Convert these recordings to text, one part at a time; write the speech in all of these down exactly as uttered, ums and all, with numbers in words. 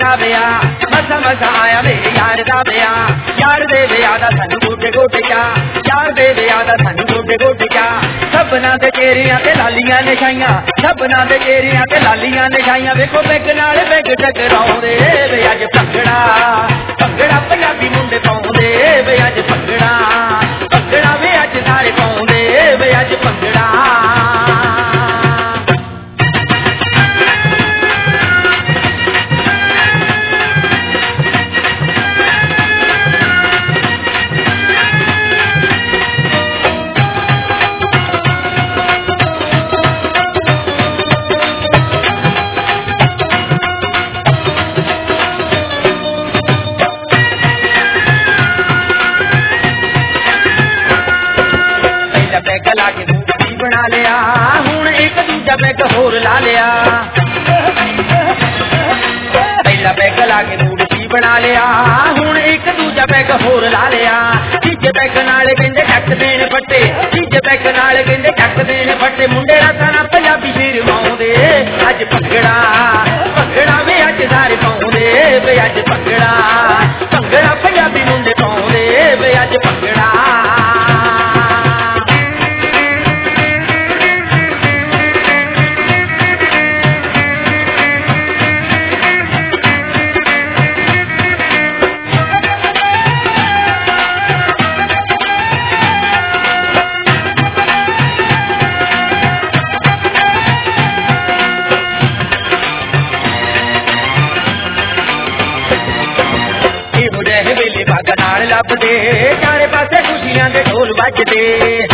ਦਾ ਵਿਆਹ ਮਸਾ ਮਸਾ ਆਇਆ ਮੇਰੇ ਯਾਰ ਦਾ ਵਿਆਹ ਯਾਰ ਦੇ ਵਿਆਹ ਦਾ ਸਾਨੂੰ ਗੋਡੇ ਗੋਡੇ ਚਾ ਯਾਰ ਦੇ ਵਿਆਹ ਦਾ ਸਾਨੂੰ ਗੋਡੇ ਗੋਡੇ ਚਾ ਸਭਨਾਂ ਦੇ ਚਿਹਰਿਆਂ ਤੇ ਲਾਲੀਆਂ ਨੇ ਛਾਈਆਂ ਸਭਨਾਂ ਦੇ ਚਿਹਰਿਆਂ ਤੇ ਲਾਲੀਆਂ ਨੇ ਛਾਈਆਂ ਵੇਖੋ ਬੈਗ ਨਾਲ ਬੈਗ ਟਕਰਾਉਂਦੇ ਵੇ ਅੱਜ ਭੰਗੜਾ ਭੰਗੜਾ ਪੰਜਾਬੀ ਮੁੰਡੇ ਪਾਉਂਦੇ ਵੇ ਅੱਜ ਭੰਗੜਾ ਭੰਗੜਾ ਵੇ ਅੱਜ ਸਾਰੇ ਪਾਉਂਦੇ ਵੇ ਅੱਜ ਭੰਗੜਾ ला के मूर्ति बना लिया हुण एक दूजा बैग होर ला लिया पहला बैग ला के मूर्ति बना लिया हुण एक दूजा बैग होर ला लिया तीजे बैग नाल कहंदे टक देण फट्टे तीजे बैग नाल कहंदे टक देण फट्टे मुंडे रातां ना पंजाबी शेर माउंदे अज भंगड़ा भंगड़ा वे अज सारे पाउंदे वे अज भंगड़ा भंगड़ा पंजाबी मुंडे पाउंदे वे अज भंगड़ा नाल लभदे चारे पासे खुशियां दे ढोल बजदे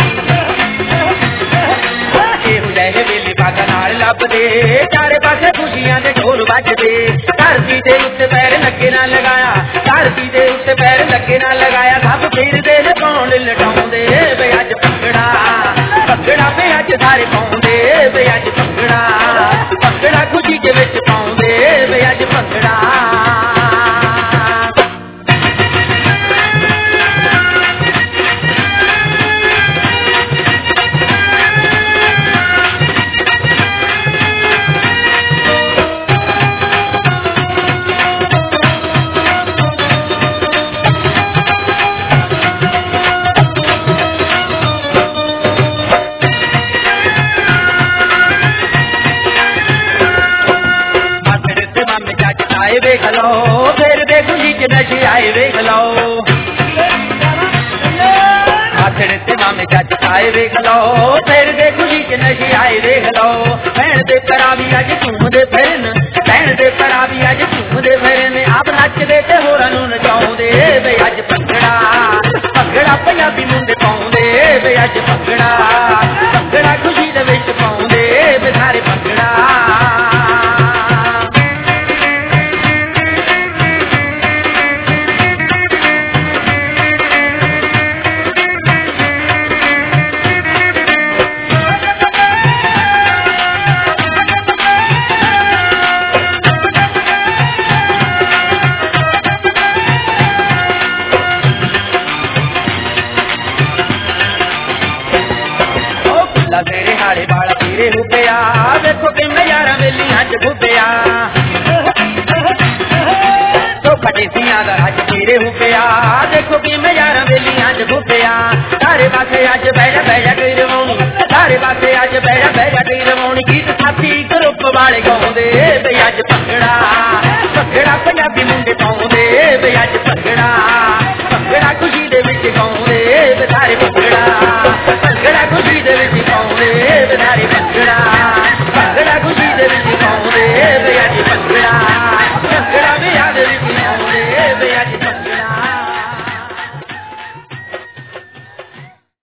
एहो जहे वेले बागा नाल लभदे चारे पासे खुशियां दे ढोल बजदे धरती दे उत्ते पैर लगे ना लगाया धरती दे उत्ते पैर लगे ना लगाया सब फिरदे ने पौंड लटाउंदे वे अज भंगड़ा भंगड़ा वे अज सारे पाउंदे वे अज भंगड़ा भंगड़ा खुशी दे विच पाउंदे वे अज भंगड़ा वेख लो फिर दे खुशी च नशे आए वेख लो आखिर ते मामे चच आए वेख लो फिर दे खुशी च नशे आए वेख लो भैन दे भरा भी अज झूमदे फिरन भैन दे भरा भी अज झूमदे फिरन आप नचदे ते होरां नूं नचाउंदे वे अज भंगड़ा भंगड़ा पंजाबी मुंडे पाउंदे वे अज भंगड़ा भंगड़ा खुशी दे विच पाउंदे वे सारे भंगड़ा तेरे हाले बाल तेरे हुबया देखो कि मैं यारा वेली अज भुबया तो फटे सियां दा अज तेरे हुबया देखो कि मैं यारा वेली अज भुबया सारे पासे अज बैठा बैठा कई रवाउणी सारे पासे अज बैठा बैठा कई रवाउणी गीत साथी ग्रुप वाले गाउंदे वे अज भंगड़ा भंगड़ा पंजाबी मुंडे पाउंदे वे अज भंगड़ा भंगड़ा खुशी दे विच गाउंदे वे सारे भंगड़ा भंगड़ा खुशी दे विच गाउंदे वे सारे